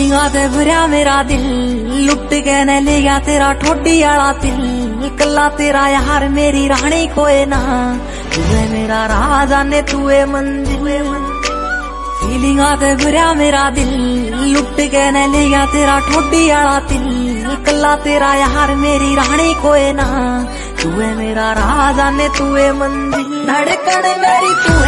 फीलिंगा ते भरया मेरा दिल, लुट के न ले गया तेरा ठोडी आला दिल। कल्ला तेरा यार मेरी रानी कोई ना, तू है मेरा राजा ने तू है मंजिल। फीलिंगा ते भरया मेरा दिल, लुट के न ले गया तेरा ठोडी आला दिल। कल्ला तेरा यार मेरी रानी कोई ना, तू है मेरा राजा ने तू है मंजिल। धड़कन मेरी तू